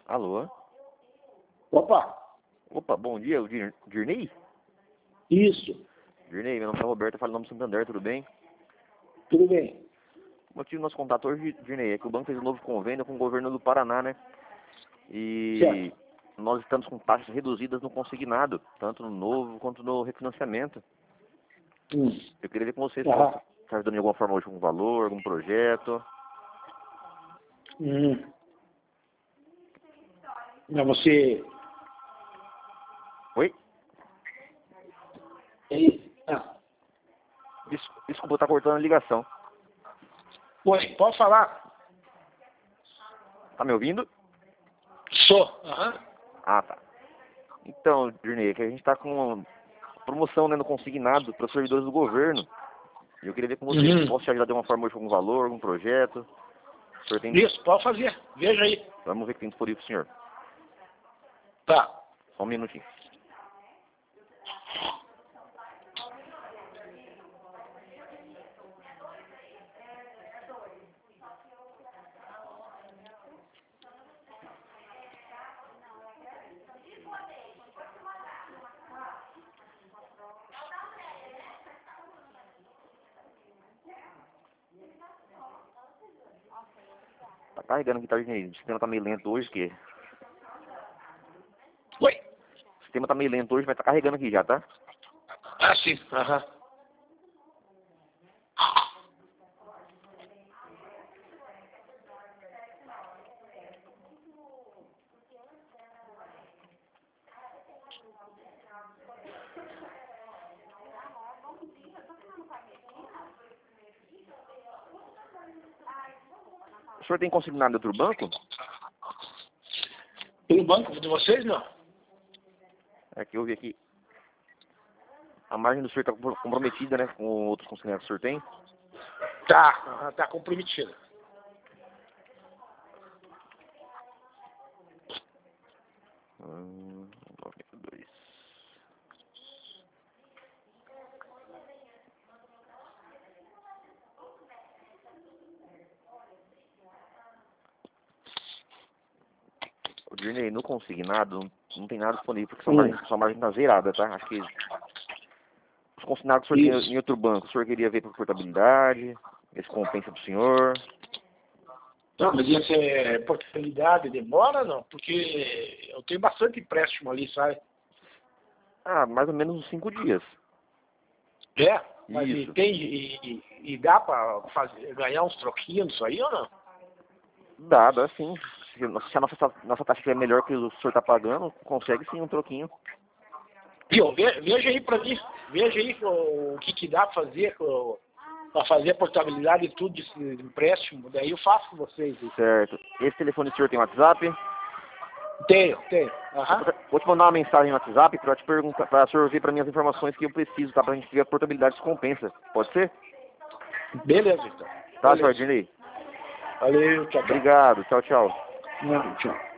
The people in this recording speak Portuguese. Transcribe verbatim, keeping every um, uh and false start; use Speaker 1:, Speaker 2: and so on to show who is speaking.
Speaker 1: Alô?
Speaker 2: Opa,
Speaker 1: Opa, bom dia, o Dir Dirney?
Speaker 2: isso,
Speaker 1: Dirney, meu nome é Roberto, eu falo em nome do Santander, tudo bem?
Speaker 2: tudo bem.
Speaker 1: O motivo do nosso contato hoje, Dirney, é que o banco fez um novo convênio com o governo do Paraná, né? E
Speaker 2: Certo.
Speaker 1: nós estamos com taxas reduzidas no consignado, tanto no novo quanto no refinanciamento.
Speaker 2: Hum.
Speaker 1: Eu queria ver com vocês se
Speaker 2: Aham.
Speaker 1: está ajudando de alguma forma hoje com algum valor, algum projeto.
Speaker 2: Hum. Não, você...
Speaker 1: Oi?
Speaker 2: Ei, ah,
Speaker 1: Des- Desculpa, tá cortando a ligação.
Speaker 2: oi, pode falar?
Speaker 1: Tá me ouvindo?
Speaker 2: Sou. Aham.
Speaker 1: Ah, tá. Então, Dirney, é que a gente está com promoção, né, no consignado para os servidores do governo. E eu queria ver com vocês se
Speaker 2: Uhum.
Speaker 1: posso te ajudar de alguma forma hoje com algum valor, algum projeto. O senhor tem...
Speaker 2: Isso, pode fazer. Veja aí.
Speaker 1: Vamos ver o que tem disponível pro senhor.
Speaker 2: Tá.
Speaker 1: Só um minutinho. Tá carregando aqui, tá, Dirney? O sistema tá meio lento hoje, que...
Speaker 2: Oi.
Speaker 1: O sistema tá meio lento hoje, mas tá carregando aqui já, tá?
Speaker 2: Ah, sim. Aham.
Speaker 1: O senhor tem consignado em outro banco?
Speaker 2: Pelo banco de vocês, não?
Speaker 1: É que eu vi aqui. A margem do senhor tá compro- comprometida, né, com outros consignados que o senhor tem.
Speaker 2: Tá. Aham, tá comprometido.
Speaker 1: Hum, noventa e dois. O Dirney, no consignado, não, não tem nada disponível, porque sua
Speaker 2: Hum.
Speaker 1: margem, sua margem tá zerada, tá? Acho que os consignados que o senhor tem
Speaker 2: Isso.
Speaker 1: em outro banco, o senhor queria ver por portabilidade, ver se compensa pro senhor.
Speaker 2: Não, mas essa é portabilidade, demora não? Porque eu tenho bastante empréstimo ali, sabe?
Speaker 1: Ah, mais ou menos uns cinco dias.
Speaker 2: É, mas e
Speaker 1: Isso.
Speaker 2: tem e, e- e dá pra fazer, ganhar uns troquinhos nisso aí ou não?
Speaker 1: Dá, dá sim. Se se a nossa, nossa taxa estiver melhor que o senhor tá pagando, consegue sim um troquinho.
Speaker 2: Viu, ve- veja aí pra mim, veja aí o, o que que dá pra fazer o- pra fazer a portabilidade e tudo desse empréstimo, daí eu faço com vocês. Aí.
Speaker 1: Certo. Esse telefone do senhor tem WhatsApp?
Speaker 2: Tenho, tenho. Aham.
Speaker 1: Vou te mandar uma mensagem no WhatsApp pra te perguntar, pra o senhor ver pra mim as informações que eu preciso, tá? Pra gente ver a portabilidade se compensa. Pode ser?
Speaker 2: Beleza, então.
Speaker 1: Tá,
Speaker 2: Beleza.
Speaker 1: Jordinei?
Speaker 2: Valeu, tchau, tchau.
Speaker 1: Obrigado. Tchau, tchau.
Speaker 2: Não, tchau.